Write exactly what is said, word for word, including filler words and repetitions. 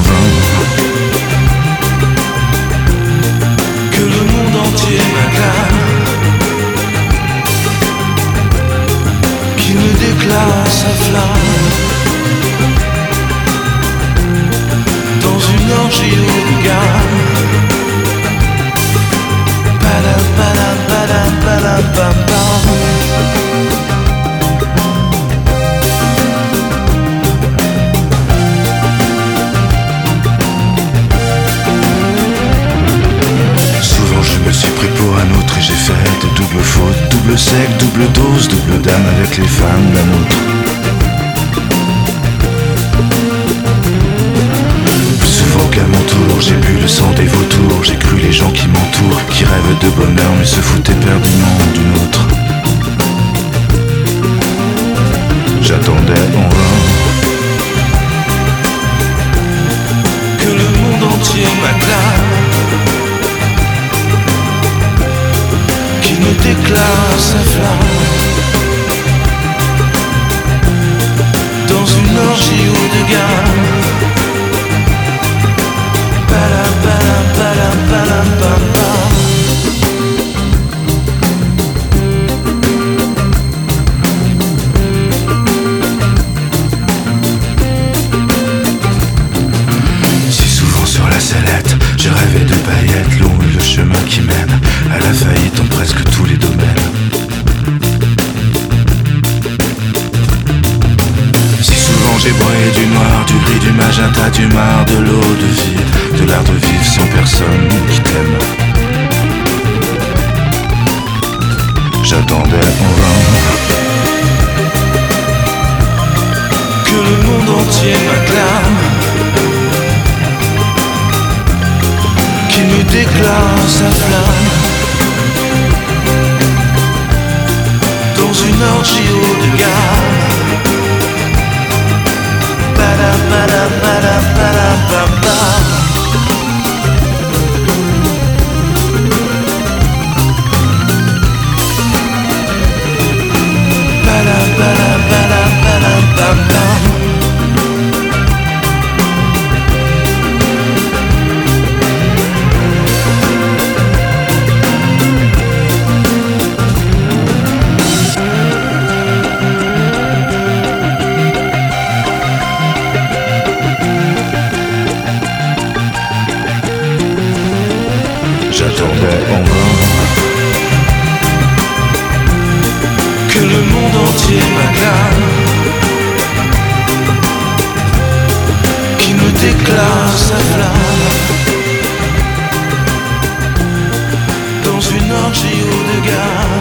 vain. Que le monde entier m'acclame, qui me déclare sa flamme dans une orgie haut de gamme. Padam, padam, padam, padam, pam, pam. Je me suis pris pour un autre et j'ai fait des doubles fautes. Double sec, double dose, double dame avec les femmes d'un autre. Plus souvent qu'à mon tour, j'ai bu le sang des vautours. J'ai cru les gens qui m'entourent, qui rêvent de bonheur mais se foutaient perdument d'une autre. J'attendais en vain que le monde entier m'acclame, me déclare sa flamme dans une orgie haut de gamme. Padam, padam, padam, padam, pam, pam. Si souvent sur la sellette, j'ai rêvé de paillettes, long est le chemin qui mène à la faillite en presque tous les domaines. Si souvent j'ai broyé du noir, du gris, du magenta, du marre, de l'eau de vie, de l'art de vivre sans personne qui t'aime. J'attendais en vain que le monde entier m'acclame, qui me déclare sa flamme dans une orgie haut de gamme. Padam, padam, padam, padam, pam, pam. Padam, padam, padam, padam, pam, pam. J'attendais en vain que le monde entier m'acclame, qui me déclare sa flamme dans une orgie haut de gamme.